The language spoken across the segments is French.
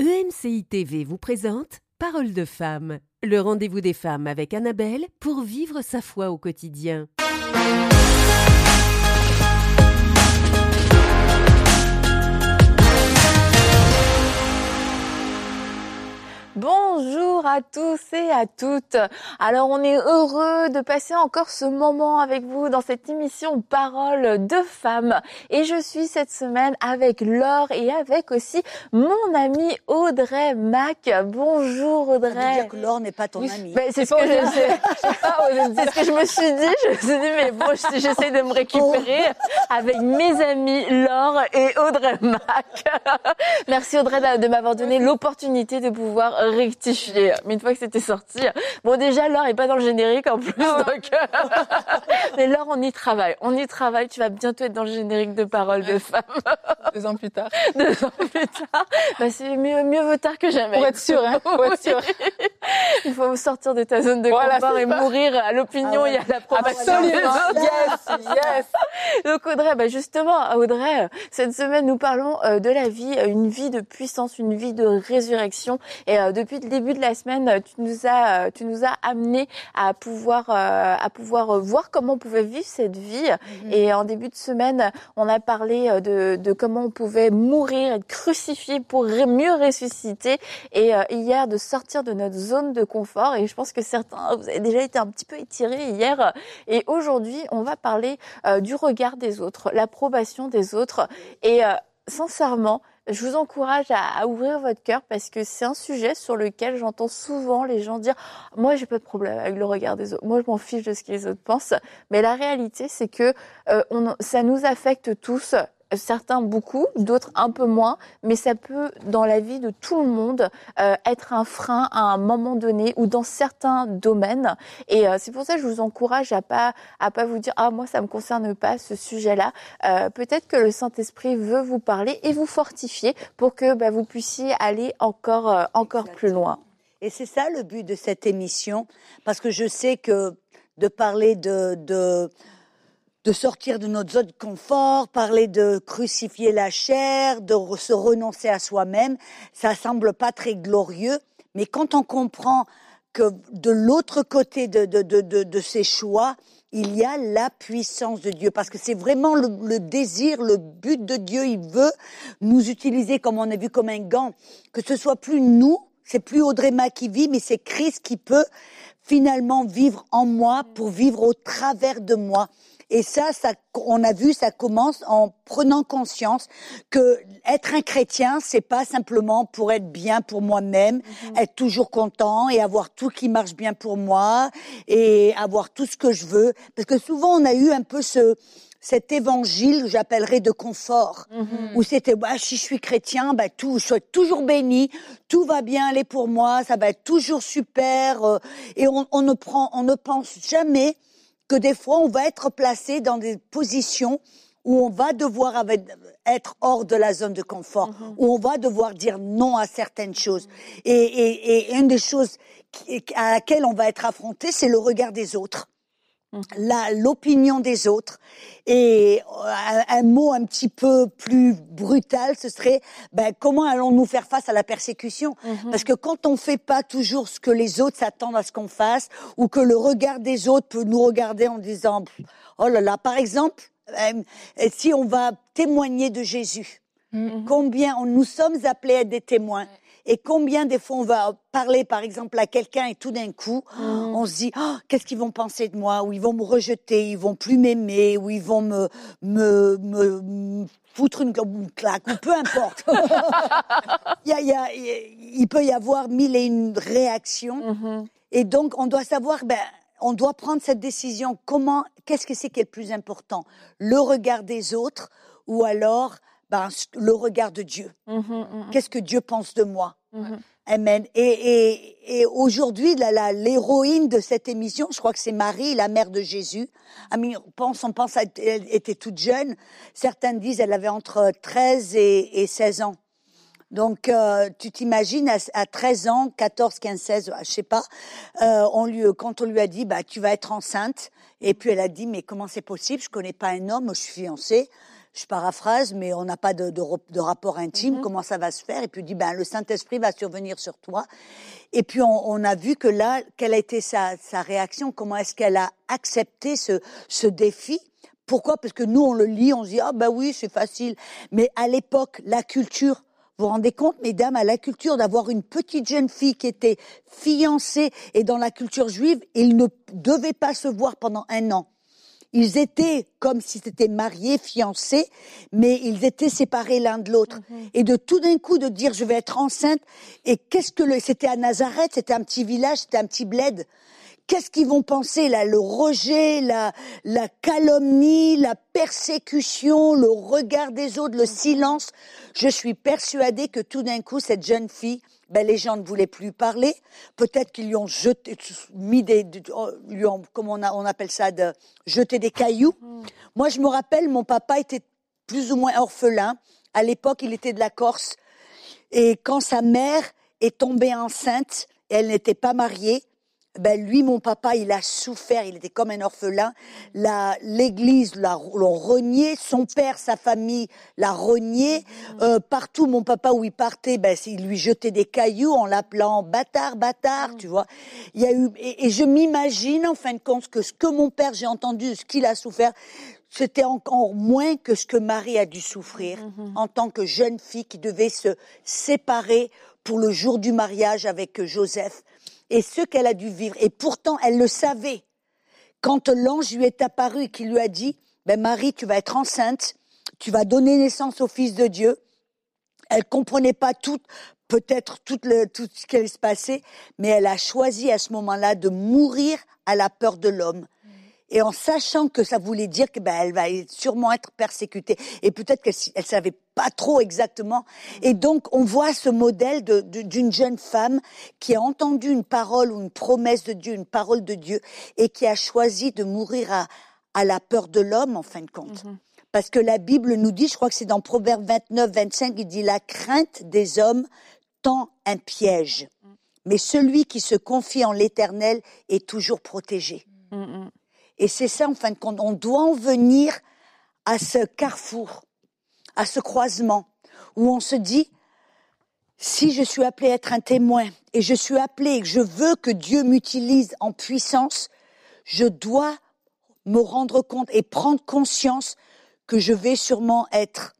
EMCI TV vous présente Parole de femme, le rendez-vous des femmes avec Annabelle pour vivre sa foi au quotidien. Bonjour à tous et à toutes. Alors on est heureux de passer encore ce moment avec vous dans cette émission Parole de femmes. Et je suis cette semaine avec Laure et avec aussi mon amie Audrey Mac. Bonjour Audrey. Ça veut dire que Laure n'est pas ton amie. Ben, c'est ce que je me suis dit. Je me suis dit mais bon, j'essaie de me récupérer avec mes amis Laure et Audrey Mac. Merci Audrey de m'avoir donné l'opportunité de pouvoir rectifier. Mais une fois que c'était sorti, bon déjà Laure est pas dans le générique en plus, donc mais Laure on y travaille, tu vas bientôt être dans le générique de Parole de femmes. 2 ans plus tard. 2 ans plus tard, bah c'est mieux vaut tard que jamais. Pour être sûr, hein, pour être sûr. Il faut sortir de ta zone de confort et mourir à l'opinion et à la promotion. Absolument, yes. Donc Audrey, justement Audrey, cette semaine nous parlons de la vie, une vie de puissance, une vie de résurrection. Et depuis le début de la semaine, tu nous as amené à pouvoir voir comment on pouvait vivre cette vie. Mm-hmm. Et en début de semaine, on a parlé de comment on pouvait mourir, être crucifié pour mieux ressusciter. Et hier, de sortir de notre zone de confort. Et je pense que certains, vous avez déjà été un petit peu étirés hier. Et aujourd'hui, on va parler du regard des autres, l'approbation des autres. Et sincèrement, je vous encourage à ouvrir votre cœur parce que c'est un sujet sur lequel j'entends souvent les gens dire « Moi, j'ai pas de problème avec le regard des autres. Moi, je m'en fiche de ce que les autres pensent. » Mais la réalité, c'est que ça nous affecte tous. Certains beaucoup, d'autres un peu moins, mais ça peut, dans la vie de tout le monde, être un frein à un moment donné ou dans certains domaines. Et c'est pour ça que je vous encourage à pas vous dire ah moi ça me concerne pas ce sujet-là. Peut-être que le Saint-Esprit veut vous parler et vous fortifier pour que vous puissiez aller encore plus loin. Et c'est ça le but de cette émission, parce que je sais que de parler de sortir de notre zone de confort, parler de crucifier la chair, de se renoncer à soi-même, ça semble pas très glorieux, mais quand on comprend que de l'autre côté de ces choix, il y a la puissance de Dieu, parce que c'est vraiment le désir, le but de Dieu. Il veut nous utiliser, comme on a vu, comme un gant, que ce soit plus nous, c'est plus Audrey Mac qui vit, mais c'est Christ qui peut finalement vivre en moi pour vivre au travers de moi. Et ça, on a vu, ça commence en prenant conscience que être un chrétien, c'est pas simplement pour être bien pour moi-même, être toujours content et avoir tout qui marche bien pour moi et avoir tout ce que je veux. Parce que souvent, on a eu un peu cet évangile, j'appellerais de confort, où c'était, si je suis chrétien, je suis toujours béni, tout va bien aller pour moi, ça va être toujours super, et on ne pense jamais que des fois, on va être placé dans des positions où on va devoir être hors de la zone de confort, où on va devoir dire non à certaines choses. Et une des choses à laquelle on va être affronté, c'est le regard des autres. L'opinion des autres. Et un mot un petit peu plus brutal, ce serait comment allons-nous faire face à la persécution? Parce que quand on fait pas toujours ce que les autres s'attendent à ce qu'on fasse, ou que le regard des autres peut nous regarder en disant oh là là, par exemple, si on va témoigner de Jésus, combien nous sommes appelés à être des témoins. Et combien des fois on va parler par exemple à quelqu'un et tout d'un coup on se dit qu'est-ce qu'ils vont penser de moi, ou ils vont me rejeter, ils vont plus m'aimer, ou ils vont me foutre une claque, ou peu importe. Il peut y avoir 1001 réactions. Et donc on doit savoir on doit prendre cette décision. Qu'est-ce que c'est qui est le plus important, le regard des autres ou alors le regard de Dieu? Qu'est-ce que Dieu pense de moi? Amen. Et aujourd'hui, l'héroïne de cette émission, je crois que c'est Marie, la mère de Jésus. On pense qu'elle était toute jeune. Certains disent qu'elle avait entre 13 et 16 ans. Donc, tu t'imagines, à 13 ans, 14, 15, 16, je sais pas, quand on lui a dit, tu vas être enceinte, et puis elle a dit, mais comment c'est possible? Je connais pas un homme, je suis fiancée. Je paraphrase, mais on n'a pas de rapport intime. Comment ça va se faire? Et puis il dit, le Saint-Esprit va survenir sur toi. Et puis on a vu que là, quelle a été sa réaction? Comment est-ce qu'elle a accepté ce défi? Pourquoi? Parce que nous, on le lit, on se dit, oui, c'est facile. Mais à l'époque, la culture, vous vous rendez compte, mesdames, à la culture d'avoir une petite jeune fille qui était fiancée, et dans la culture juive, ils ne devaient pas se voir pendant 1 an. Ils étaient comme si c'était mariés, fiancés, mais ils étaient séparés l'un de l'autre. Et de tout d'un coup de dire je vais être enceinte, et c'était à Nazareth, c'était un petit village, c'était un petit bled. Qu'est-ce qu'ils vont penser là? Le rejet, la calomnie, la persécution, le regard des autres, le silence. Je suis persuadée que tout d'un coup cette jeune fille, les gens ne voulaient plus parler. Peut-être qu'ils lui ont comment on appelle ça, jeté des cailloux. Moi, je me rappelle, mon papa était plus ou moins orphelin. À l'époque, il était de la Corse. Et quand sa mère est tombée enceinte, et elle n'était pas mariée, lui, mon papa, il a souffert, il était comme un orphelin. L'église l'a renié, son père, sa famille l'a renié. Partout, mon papa, où il partait, il lui jetait des cailloux en l'appelant bâtard, tu vois. Il y a eu, et je m'imagine, en fin de compte, que ce que mon père, j'ai entendu, ce qu'il a souffert, c'était encore moins que ce que Marie a dû souffrir en tant que jeune fille qui devait se séparer pour le jour du mariage avec Joseph. Et ce qu'elle a dû vivre. Et pourtant, elle le savait. Quand l'ange lui est apparu et qu'il lui a dit, Marie, tu vas être enceinte, tu vas donner naissance au Fils de Dieu. Elle comprenait pas peut-être tout ce qui allait se passer, mais elle a choisi à ce moment-là de mourir à la peur de l'homme. Et en sachant que ça voulait dire que elle va sûrement être persécutée. Et peut-être qu'elle savait pas trop exactement. Et donc, on voit ce modèle d'une jeune femme qui a entendu une parole ou une promesse de Dieu, une parole de Dieu, et qui a choisi de mourir à la peur de l'homme, en fin de compte. Parce que la Bible nous dit, je crois que c'est dans Proverbe 29, 25, il dit « La crainte des hommes tend un piège, mais celui qui se confie en l'Éternel est toujours protégé. » Et c'est ça, en fin de compte, on doit en venir à ce carrefour, à ce croisement, où on se dit, si je suis appelée à être un témoin, et je suis appelée, et que je veux que Dieu m'utilise en puissance, je dois me rendre compte et prendre conscience que je vais sûrement être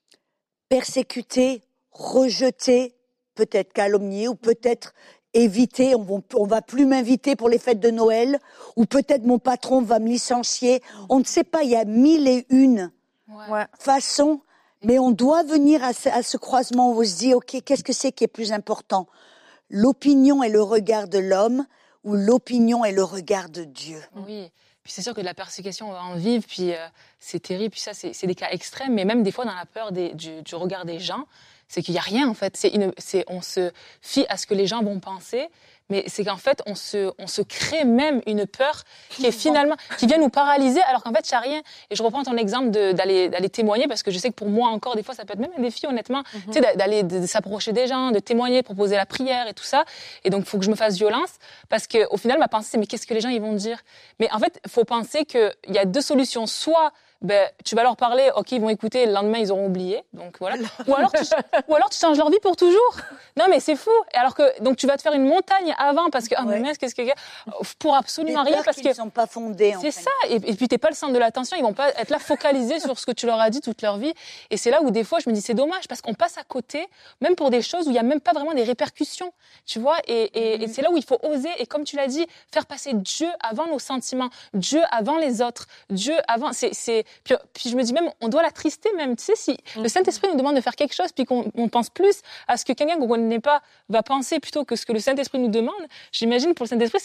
persécutée, rejetée, peut-être calomniée, ou peut-être éviter, on va plus m'inviter pour les fêtes de Noël, ou peut-être mon patron va me licencier. On ne sait pas, il y a 1001 façons, mais on doit venir à ce croisement où on se dit, ok, qu'est-ce que c'est qui est plus important? L'opinion et le regard de l'homme, ou l'opinion et le regard de Dieu? Oui, puis c'est sûr que de la persécution, on va en vivre, puis c'est terrible, puis ça, c'est des cas extrêmes, mais même des fois dans la peur du regard des gens, c'est qu'il n'y a rien, en fait. On se fie à ce que les gens vont penser, mais c'est qu'en fait, on se crée même une peur qui est finalement, qui vient nous paralyser, alors qu'en fait, il n'y a rien. Et je reprends ton exemple d'aller témoigner, parce que je sais que pour moi encore, des fois, ça peut être même un défi, honnêtement, tu sais, d'aller de s'approcher des gens, de témoigner, de proposer la prière et tout ça. Et donc, il faut que je me fasse violence, parce qu'au final, ma pensée, c'est, mais qu'est-ce que les gens, ils vont dire? Mais en fait, il faut penser qu'il y a 2 solutions. Soit, tu vas leur parler, ok, ils vont écouter, le lendemain, ils auront oublié. Donc, voilà. Ou alors, tu changes leur vie pour toujours. Non, mais c'est fou. Et alors que, donc, tu vas te faire une montagne avant parce que, mais qu'est-ce que, pour absolument rien, parce que. Ils sont pas fondés, c'est ça. Et puis, t'es pas le centre de l'attention. Ils vont pas être là focalisés sur ce que tu leur as dit toute leur vie. Et c'est là où, des fois, je me dis, c'est dommage parce qu'on passe à côté, même pour des choses où il y a même pas vraiment des répercussions. Tu vois? Et c'est là où il faut oser. Et comme tu l'as dit, faire passer Dieu avant nos sentiments, Dieu avant les autres, Dieu avant, puis je me dis même, on doit l'attrister même. Tu sais, si le Saint-Esprit nous demande de faire quelque chose, puis qu'on pense plus à ce que quelqu'un qu'on ne connaît pas va penser plutôt que ce que le Saint-Esprit nous demande, j'imagine pour le Saint-Esprit,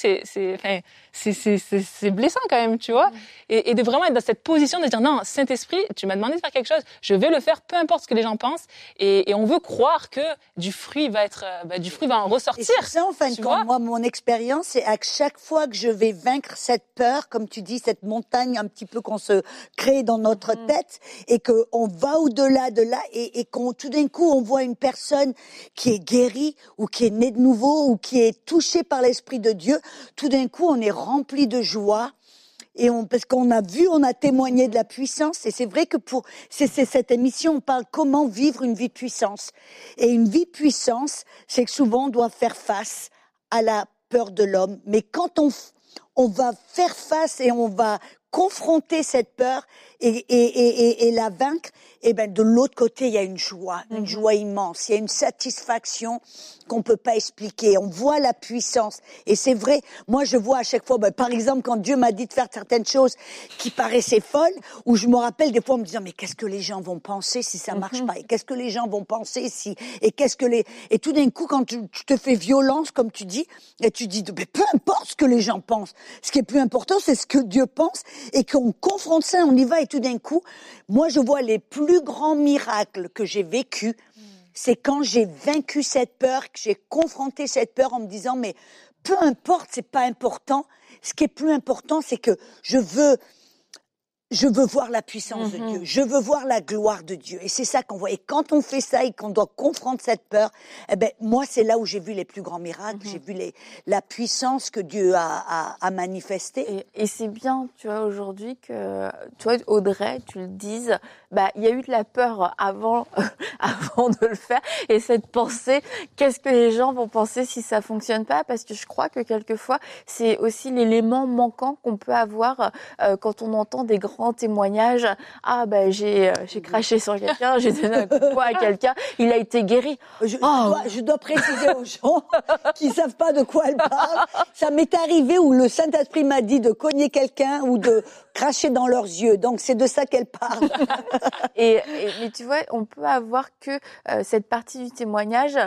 c'est blessant quand même, tu vois. Et de vraiment être dans cette position de dire, non, Saint-Esprit, tu m'as demandé de faire quelque chose, je vais le faire, peu importe ce que les gens pensent. Et on veut croire que du fruit va en ressortir. Et c'est ça, en fin de compte, moi, mon expérience, c'est à chaque fois que je vais vaincre cette peur, comme tu dis, cette montagne un petit peu qu'on se crée dans notre tête, et qu'on va au-delà de là, et qu'on, tout d'un coup, on voit une personne qui est guérie, ou qui est née de nouveau, ou qui est touchée par l'Esprit de Dieu, tout d'un coup, on est rempli de joie, Et parce qu'on a vu, on a témoigné de la puissance. Et c'est vrai que c'est cette émission, on parle comment vivre une vie de puissance. Et une vie de puissance, c'est que souvent on doit faire face à la peur de l'homme. Mais quand on va faire face et on va confronter cette peur et la vaincre, et ben de l'autre côté, il y a une joie immense, il y a une satisfaction qu'on peut pas expliquer. On voit la puissance. Et c'est vrai, moi je vois à chaque fois, par exemple, quand Dieu m'a dit de faire certaines choses qui paraissaient folles, où je me rappelle des fois en me disant, mais qu'est-ce que les gens vont penser si ça marche pas? Et qu'est-ce que les gens vont penser si... Et tout d'un coup, quand tu te fais violence, comme tu dis, et tu dis, mais peu importe ce que les gens pensent. Ce qui est plus important, c'est ce que Dieu pense, et qu'on confronte ça, on y va, et tout d'un coup, moi je vois les plus grands miracles que j'ai vécus, c'est quand j'ai vaincu cette peur, que j'ai confronté cette peur en me disant, mais peu importe, c'est pas important. Ce qui est plus important, c'est que je veux voir la puissance de Dieu. Je veux voir la gloire de Dieu. Et c'est ça qu'on voit. Et quand on fait ça et qu'on doit confronter cette peur, eh ben, moi, c'est là où j'ai vu les plus grands miracles. J'ai vu la puissance que Dieu a manifestée. Et c'est bien, tu vois, aujourd'hui que, toi, Audrey, tu le dises, il y a eu de la peur avant de le faire. Et cette pensée, qu'est-ce que les gens vont penser si ça fonctionne pas? Parce que je crois que quelquefois, c'est aussi l'élément manquant qu'on peut avoir quand on entend des grands témoignages. J'ai craché sur quelqu'un, j'ai donné un coup de poing à quelqu'un, il a été guéri. Je dois préciser aux gens qui savent pas de quoi elle parle. Ça m'est arrivé où le Saint-Esprit m'a dit de cogner quelqu'un ou de cracher dans leurs yeux. Donc c'est de ça qu'elle parle. Mais tu vois, on peut avoir que cette partie du témoignage.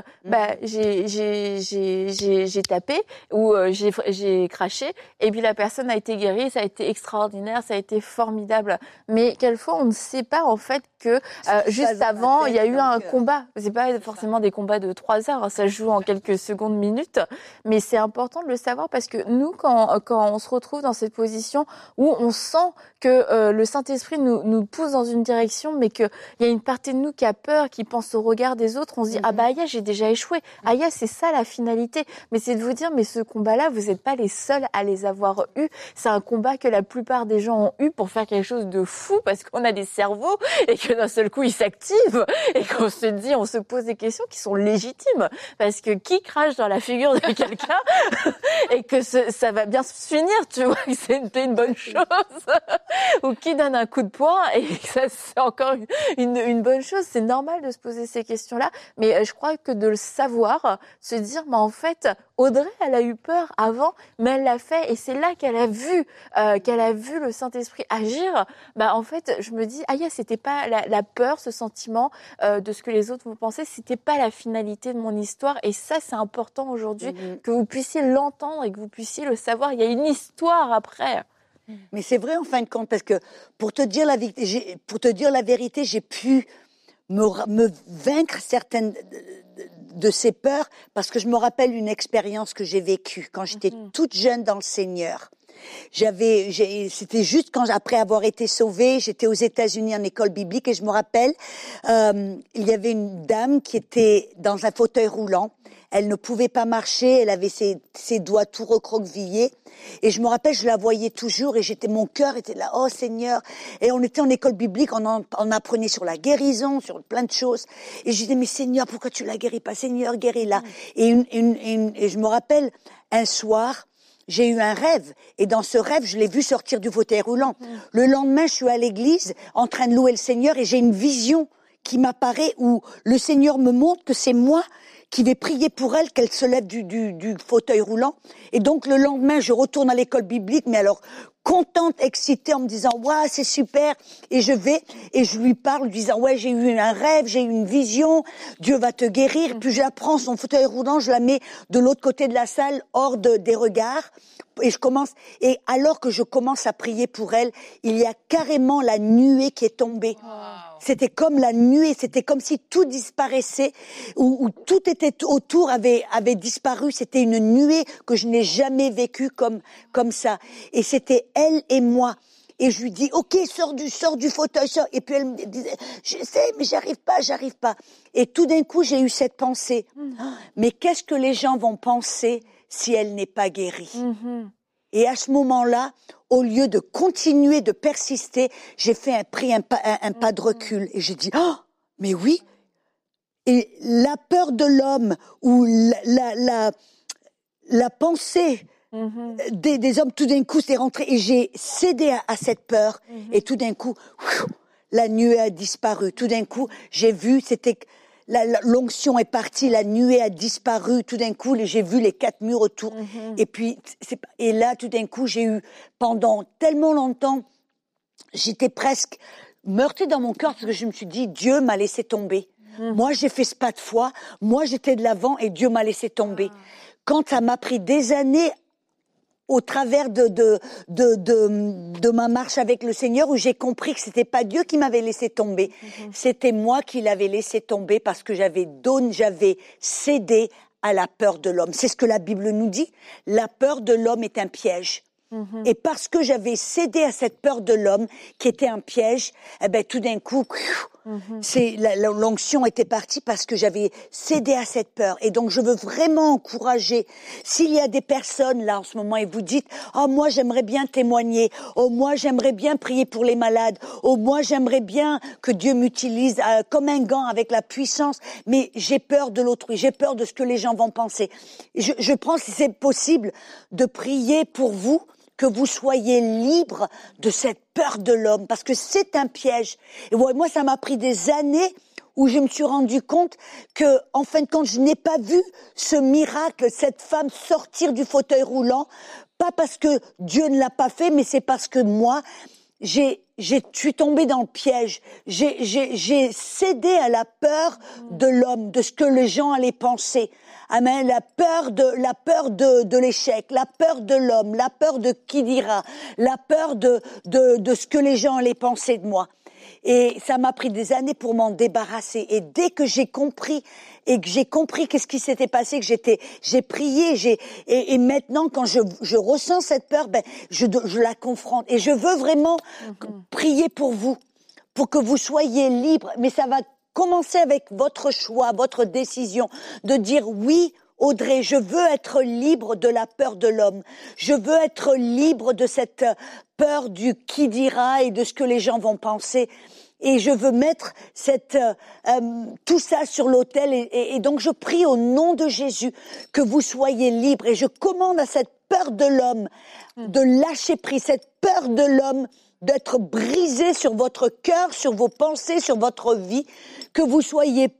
J'ai tapé ou j'ai craché, et puis la personne a été guérie. Ça a été extraordinaire, ça a été formidable. Mais quelquefois, on ne sait pas en fait que juste avant, il y a eu un combat. C'est pas forcément des combats de 3 heures. Ça se joue en quelques secondes, minutes. Mais c'est important de le savoir parce que nous, quand on se retrouve dans cette position où on sent que le Saint-Esprit nous pousse dans une direction, mais qu'il y a une partie de nous qui a peur, qui pense au regard des autres, on se dit j'ai déjà échoué. C'est ça la finalité. Mais c'est de vous dire, mais ce combat-là, vous n'êtes pas les seuls à les avoir eus. C'est un combat que la plupart des gens ont eu pour faire quelque chose de fou, parce qu'on a des cerveaux et que d'un seul coup ils s'activent et qu'on se dit, on se pose des questions qui sont légitimes, parce que qui crache dans la figure de quelqu'un et que ça va bien se finir, tu vois, que c'est une bonne chose, ou qui donne un coup de poing et que ça c'est encore une bonne chose. C'est normal de se poser ces questions-là, mais je crois que de le savoir, se dire, en fait, Audrey, elle a eu peur avant, mais elle l'a fait, et c'est là qu'elle a vu le Saint-Esprit agir. En fait, je me dis, c'était pas la peur, ce sentiment de ce que les autres vont penser, c'était pas la finalité de mon histoire. Et ça, c'est important aujourd'hui que vous puissiez l'entendre et que vous puissiez le savoir. Il y a une histoire après. Mais c'est vrai en fin de compte, parce que pour te dire la vérité, j'ai pu me vaincre certaines de ces peurs, parce que je me rappelle une expérience que j'ai vécue quand j'étais toute jeune dans le Seigneur. C'était juste après avoir été sauvée, j'étais aux États-Unis en école biblique, et je me rappelle, il y avait une dame qui était dans un fauteuil roulant. Elle ne pouvait pas marcher, elle avait ses doigts tout recroquevillés. Et je me rappelle, je la voyais toujours, et mon cœur était là, oh Seigneur. Et on était en école biblique, on apprenait sur la guérison, sur plein de choses. Et je disais, mais Seigneur, pourquoi tu la guéris pas? Seigneur, guéris-la. Et je me rappelle, un soir, j'ai eu un rêve, et dans ce rêve, je l'ai vu sortir du fauteuil roulant. Le lendemain, je suis à l'église, en train de louer le Seigneur, et j'ai une vision qui m'apparaît où le Seigneur me montre que c'est moi qui vais prier pour elle, qu'elle se lève du fauteuil roulant. Et donc, le lendemain, je retourne à l'école biblique, mais alors, contente, excitée, en me disant, waouh, c'est super. Et je vais, et je lui parle, lui disant, ouais, j'ai eu un rêve, j'ai eu une vision, Dieu va te guérir. Puis je la prends, son fauteuil roulant, je la mets de l'autre côté de la salle, hors des regards. Et alors que je commence à prier pour elle, il y a carrément la nuée qui est tombée. Wow. C'était comme la nuée, c'était comme si tout disparaissait, ou tout était autour avait disparu. C'était une nuée que je n'ai jamais vécue comme ça. Et c'était elle et moi. Et je lui dis, ok, sors du fauteuil, sors. Et puis elle me disait, j'essaie, mais j'arrive pas. Et tout d'un coup, j'ai eu cette pensée. Mais qu'est-ce que les gens vont penser si elle n'est pas guérie? Et à ce moment-là, au lieu de continuer, de persister, j'ai pris un pas de recul. Et j'ai dit, oh, mais oui. Et la peur de l'homme ou la pensée des hommes, tout d'un coup, c'est rentré. Et j'ai cédé à cette peur. Et tout d'un coup, la nuée a disparu. Tout d'un coup, j'ai vu, l'onction est partie, la nuée a disparu. Tout d'un coup, j'ai vu les 4 murs autour. Et puis, et là, tout d'un coup, j'ai eu, pendant tellement longtemps, j'étais presque meurtrie dans mon cœur parce que je me suis dit, Dieu m'a laissé tomber. Moi, j'ai fait ce pas de foi. Moi, j'étais de l'avant et Dieu m'a laissé tomber. Quand ça m'a pris des années au travers de ma marche avec le Seigneur, où j'ai compris que c'était pas Dieu qui m'avait laissé tomber, c'était moi qui l'avais laissé tomber parce que j'avais cédé à la peur de l'homme. C'est ce que la Bible nous dit. La peur de l'homme est un piège. Et parce que j'avais cédé à cette peur de l'homme, qui était un piège, eh ben tout d'un coup, l'onction était partie parce que j'avais cédé à cette peur. Et donc je veux vraiment encourager, s'il y a des personnes là en ce moment et vous dites, oh moi j'aimerais bien témoigner, oh moi j'aimerais bien prier pour les malades, oh moi j'aimerais bien que Dieu m'utilise comme un gant avec la puissance, mais j'ai peur de l'autrui, j'ai peur de ce que les gens vont penser. Je pense que c'est possible de prier pour vous, que vous soyez libre de cette peur de l'homme, parce que c'est un piège. Et moi, ça m'a pris des années où je me suis rendu compte que, en fin de compte, je n'ai pas vu ce miracle, cette femme sortir du fauteuil roulant, pas parce que Dieu ne l'a pas fait, mais c'est parce que moi, je suis tombée dans le piège. J'ai cédé à la peur de l'homme, de ce que les gens allaient penser. Amen. La peur de l'échec, la peur de l'homme, la peur de qui dira, la peur de ce que les gens allaient penser de moi. Et ça m'a pris des années pour m'en débarrasser. Et dès que j'ai compris qu'est-ce qui s'était passé, que j'ai prié, et maintenant quand je ressens cette peur, je la confronte. Et je veux vraiment prier pour vous, pour que vous soyez libres. Mais ça va commencer avec votre choix, votre décision de dire oui. Audrey, je veux être libre de la peur de l'homme. Je veux être libre de cette peur du qui dira et de ce que les gens vont penser. Et je veux mettre tout ça sur l'autel. Et donc je prie au nom de Jésus que vous soyez libres. Et je commande à cette peur de l'homme de lâcher prise, cette peur de l'homme d'être brisée sur votre cœur, sur vos pensées, sur votre vie, que vous soyez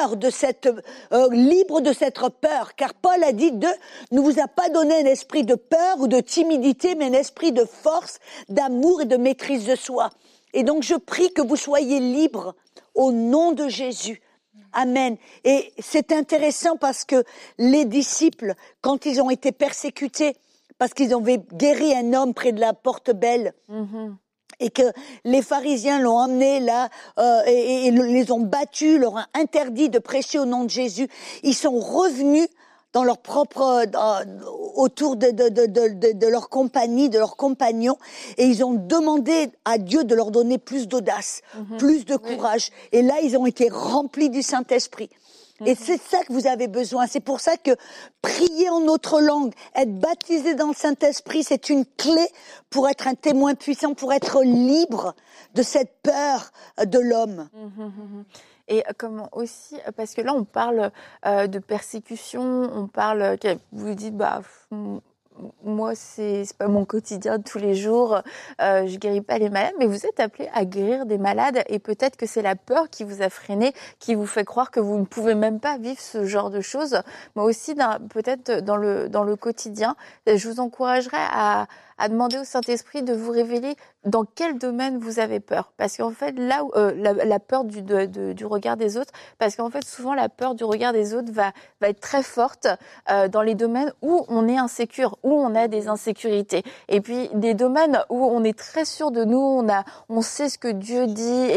libre de cette peur, car Paul a dit ne vous a pas donné un esprit de peur ou de timidité, mais un esprit de force, d'amour et de maîtrise de soi. Et donc je prie que vous soyez libres au nom de Jésus. Amen. Et c'est intéressant parce que les disciples, quand ils ont été persécutés, parce qu'ils avaient guéri un homme près de la porte belle, et que les pharisiens l'ont emmené là et les ont battus, leur ont interdit de prêcher au nom de Jésus. Ils sont revenus dans leur propre autour de leur compagnie, de leurs compagnons, et ils ont demandé à Dieu de leur donner plus d'audace, plus de courage. Et là, ils ont été remplis du Saint-Esprit. Et c'est ça que vous avez besoin. C'est pour ça que prier en autre langue, être baptisé dans le Saint-Esprit, c'est une clé pour être un témoin puissant, pour être libre de cette peur de l'homme. Et comment aussi, parce que là on parle de persécution, on parle, vous dites moi c'est pas mon quotidien de tous les jours, je guéris pas les malades, mais vous êtes appelé à guérir des malades et peut-être que c'est la peur qui vous a freiné, qui vous fait croire que vous ne pouvez même pas vivre ce genre de choses. Moi aussi, peut-être dans le quotidien, je vous encouragerais à demander au Saint-Esprit de vous révéler dans quel domaine vous avez peur. Parce qu'en fait, là où la peur du regard des autres, parce qu'en fait, souvent, la peur du regard des autres va être très forte dans les domaines où on est insécure, où on a des insécurités. Et puis, des domaines où on est très sûr de nous, on sait ce que Dieu dit et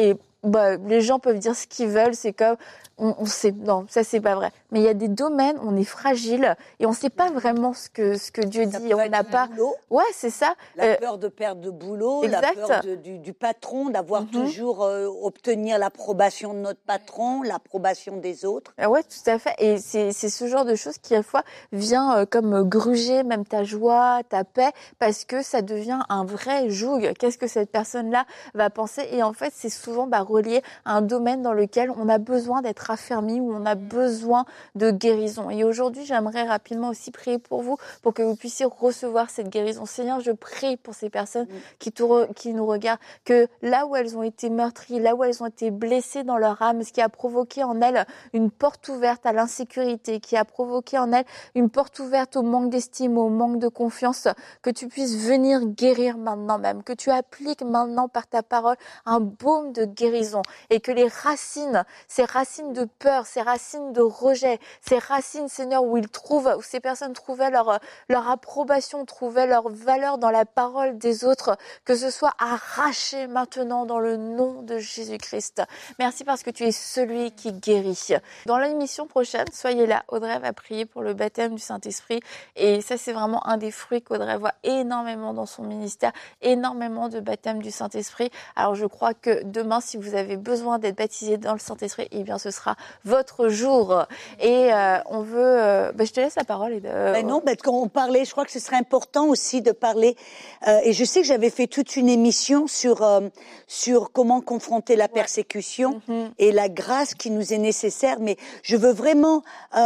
les gens peuvent dire ce qu'ils veulent, c'est comme on sait, non, ça c'est pas vrai. Mais il y a des domaines où on est fragile et on sait pas vraiment ce que Dieu dit. On n'a pas. Ouais, c'est ça. La peur de perdre de boulot, exact. La peur du patron, d'avoir toujours obtenir l'approbation de notre patron, l'approbation des autres. Ouais, tout à fait. Et c'est ce genre de choses qui à la fois vient comme gruger même ta joie, ta paix, parce que ça devient un vrai joug. Qu'est-ce que cette personne-là va penser? Et en fait, c'est souvent relié à un domaine dans lequel on a besoin d'être affermi, où on a besoin de guérison. Et aujourd'hui, j'aimerais rapidement aussi prier pour vous, pour que vous puissiez recevoir cette guérison. Seigneur, je prie pour ces personnes qui nous regardent, que là où elles ont été meurtries, là où elles ont été blessées dans leur âme, ce qui a provoqué en elles une porte ouverte à l'insécurité, qui a provoqué en elles une porte ouverte au manque d'estime, au manque de confiance, que tu puisses venir guérir maintenant même, que tu appliques maintenant par ta parole un baume de guérison, et que les racines, ces racines de peur, ces racines de rejet, ces racines, Seigneur, où ces personnes trouvaient leur approbation, trouvaient leur valeur dans la parole des autres, que ce soit arraché maintenant dans le nom de Jésus-Christ. Merci parce que tu es celui qui guérit. Dans l'émission prochaine, soyez là. Audrey va prier pour le baptême du Saint-Esprit, et ça, c'est vraiment un des fruits qu'Audrey voit énormément dans son ministère, énormément de baptême du Saint-Esprit. Alors, je crois que demain, si vous avez besoin d'être baptisé dans le Saint-Esprit, eh bien, ce sera votre jour. Et on veut... je te laisse la parole. Non, quand on parlait, je crois que ce serait important aussi de parler, et je sais que j'avais fait toute une émission sur comment confronter la persécution et la grâce qui nous est nécessaire, mais je veux vraiment...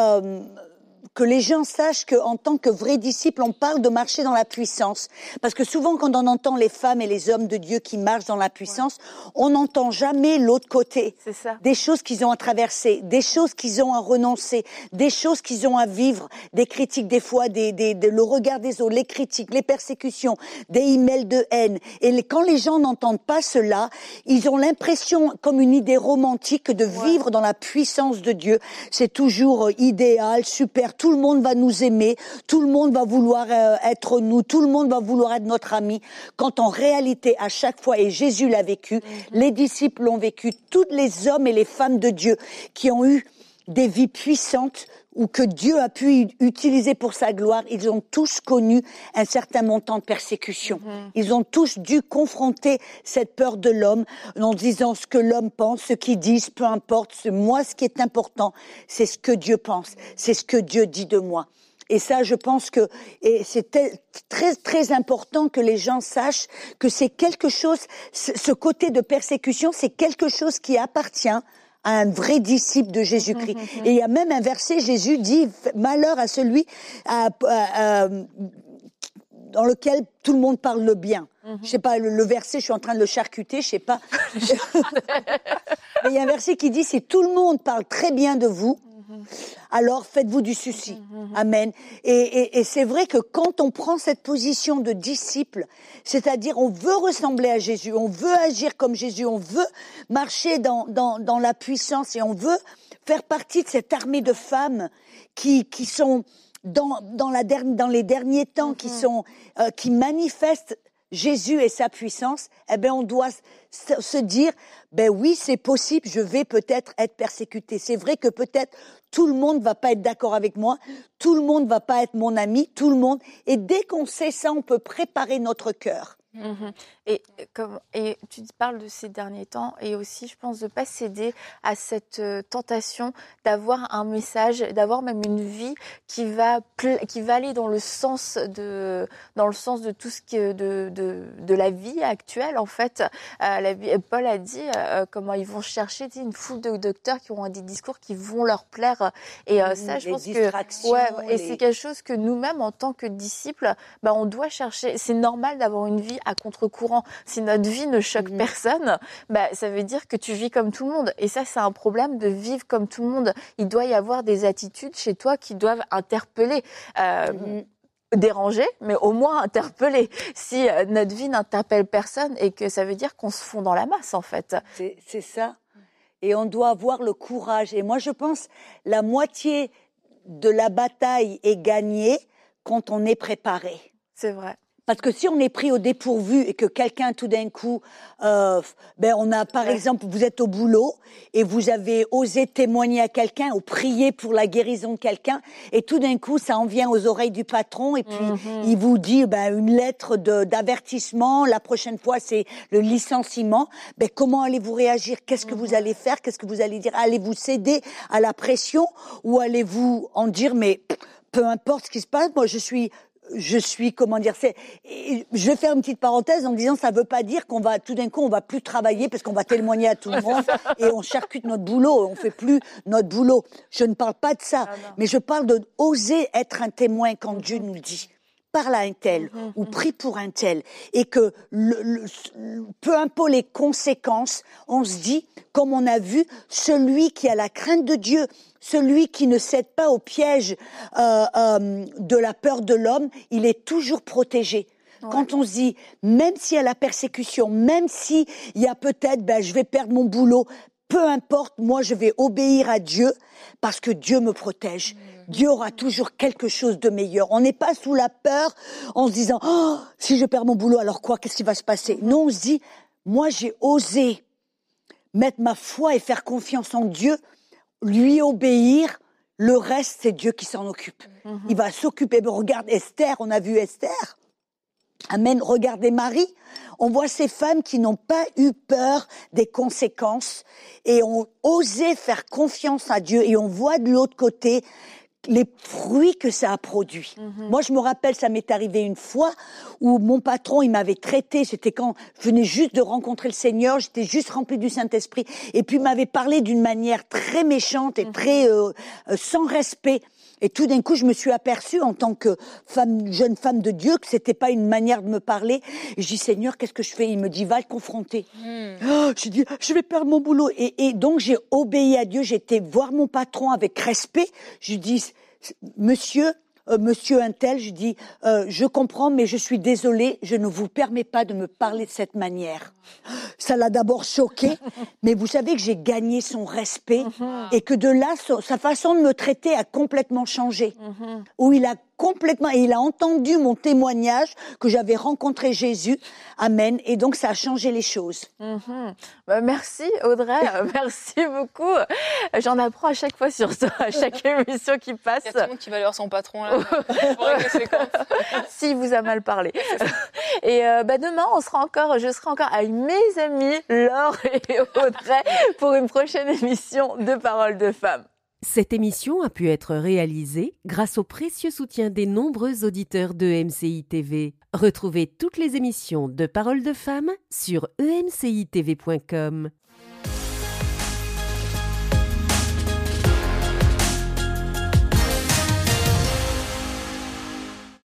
que les gens sachent qu'en tant que vrais disciples, on parle de marcher dans la puissance. Parce que souvent, quand on entend les femmes et les hommes de Dieu qui marchent dans la puissance, on n'entend jamais l'autre côté. C'est ça. Des choses qu'ils ont à traverser, des choses qu'ils ont à renoncer, des choses qu'ils ont à vivre, des critiques des fois, le regard des autres, les critiques, les persécutions, des emails de haine. Et quand les gens n'entendent pas cela, ils ont l'impression, comme une idée romantique, de vivre dans la puissance de Dieu. C'est toujours idéal, super. Tout le monde va nous aimer, tout le monde va vouloir être nous, tout le monde va vouloir être notre ami. Quand en réalité, à chaque fois, et Jésus l'a vécu, les disciples l'ont vécu, tous les hommes et les femmes de Dieu qui ont eu des vies puissantes ou que Dieu a pu utiliser pour sa gloire, ils ont tous connu un certain montant de persécution. Ils ont tous dû confronter cette peur de l'homme en disant ce que l'homme pense, ce qu'ils disent, peu importe. Moi, ce qui est important, c'est ce que Dieu pense, c'est ce que Dieu dit de moi. Et ça, je pense que c'est très, très important que les gens sachent que c'est quelque chose, ce côté de persécution, c'est quelque chose qui appartient à un vrai disciple de Jésus-Christ. Et il y a même un verset, Jésus dit « Malheur à celui dans lequel tout le monde parle le bien ». Je sais pas, le verset, je suis en train de le charcuter, je sais pas. Mais il y a un verset qui dit « Si tout le monde parle très bien de vous, alors faites-vous du souci. » Amen. Et c'est vrai que quand on prend cette position de disciple, c'est-à-dire on veut ressembler à Jésus, on veut agir comme Jésus, on veut marcher dans la puissance et on veut faire partie de cette armée de femmes qui sont dans les derniers temps, qui manifestent Jésus et sa puissance, on doit se dire, oui, c'est possible, je vais peut-être être persécuté. C'est vrai que peut-être tout le monde va pas être d'accord avec moi, tout le monde va pas être mon ami, tout le monde. Et dès qu'on sait ça, on peut préparer notre cœur. Et tu parles de ces derniers temps et aussi, je pense, de pas céder à cette tentation d'avoir un message, d'avoir même une vie qui va aller dans le sens de tout ce qui est de la vie actuelle en fait. Paul a dit comment ils vont chercher une foule de docteurs qui auront des discours qui vont leur plaire et ça, je pense que c'est quelque chose que nous-mêmes en tant que disciples, on doit chercher. C'est normal d'avoir une vie à contre-courant. Si notre vie ne choque personne, ça veut dire que tu vis comme tout le monde. Et ça, c'est un problème de vivre comme tout le monde. Il doit y avoir des attitudes chez toi qui doivent interpeller. Déranger, mais au moins interpeller. Si notre vie n'interpelle personne et que ça veut dire qu'on se fond dans la masse, en fait. C'est ça. Et on doit avoir le courage. Et moi, je pense la moitié de la bataille est gagnée quand on est préparé. C'est vrai. Parce que si on est pris au dépourvu et que quelqu'un, tout d'un coup, on a, par exemple, vous êtes au boulot et vous avez osé témoigner à quelqu'un ou prier pour la guérison de quelqu'un et tout d'un coup, ça en vient aux oreilles du patron et puis il vous dit une lettre d'avertissement. La prochaine fois, c'est le licenciement. Comment allez-vous réagir? Qu'est-ce que vous allez faire? Qu'est-ce que vous allez dire? Allez-vous céder à la pression ou allez-vous en dire mais peu importe ce qui se passe, moi je suis comment dire, je vais faire une petite parenthèse en disant ça veut pas dire qu'on va tout d'un coup on va plus travailler parce qu'on va témoigner à tout le monde et on charcute notre boulot, on fait plus notre boulot. Je ne parle pas de ça, mais je parle de oser être un témoin quand Dieu nous le dit. Parle à un tel ou prie pour un tel et que peu importe les conséquences, on se dit, comme on a vu, celui qui a la crainte de Dieu, celui qui ne cède pas au piège de la peur de l'homme, il est toujours protégé. Ouais. Quand on se dit, même s'il y a la persécution, même s'il y a peut-être, je vais perdre mon boulot, peu importe, moi je vais obéir à Dieu parce que Dieu me protège. Dieu aura toujours quelque chose de meilleur. On n'est pas sous la peur en se disant « si je perds mon boulot, alors quoi? Qu'est-ce qui va se passer ?» Non, on se dit « moi j'ai osé mettre ma foi et faire confiance en Dieu, lui obéir, le reste c'est Dieu qui s'en occupe. Il va s'occuper. » Regarde Esther, on a vu Esther. Amen. Regardez Marie. On voit ces femmes qui n'ont pas eu peur des conséquences et ont osé faire confiance à Dieu. Et on voit de l'autre côté les fruits que ça a produit. Moi, je me rappelle, ça m'est arrivé une fois où mon patron, il m'avait traité, c'était quand je venais juste de rencontrer le Seigneur, j'étais juste remplie du Saint-Esprit, et puis il m'avait parlé d'une manière très méchante et très sans respect. Et tout d'un coup, je me suis aperçue en tant que jeune femme de Dieu que c'était pas une manière de me parler. Et je dis, Seigneur, qu'est-ce que je fais? Il me dit, va le confronter. Je dis, je vais perdre mon boulot. Et donc, j'ai obéi à Dieu. J'ai été voir mon patron avec respect. Je lui dis, monsieur un tel, je dis, je comprends, mais je suis désolée, je ne vous permets pas de me parler de cette manière. Ça l'a d'abord choqué, mais vous savez que j'ai gagné son respect et que de là, sa façon de me traiter a complètement changé. Où il a complètement, et il a entendu mon témoignage que j'avais rencontré Jésus. Amen. Et donc, ça a changé les choses. Merci Audrey, merci beaucoup. J'en apprends à chaque fois sur toi, à chaque émission qui passe. Il y a tout le monde qui va aller voir son patron là. Pour régler ses comptes. S'il vous a mal parlé. Et demain, je serai encore avec mes amis Laure et Audrey pour une prochaine émission de Paroles de Femmes. Cette émission a pu être réalisée grâce au précieux soutien des nombreux auditeurs de MCI TV. Retrouvez toutes les émissions de Paroles de Femmes sur emcitv.com.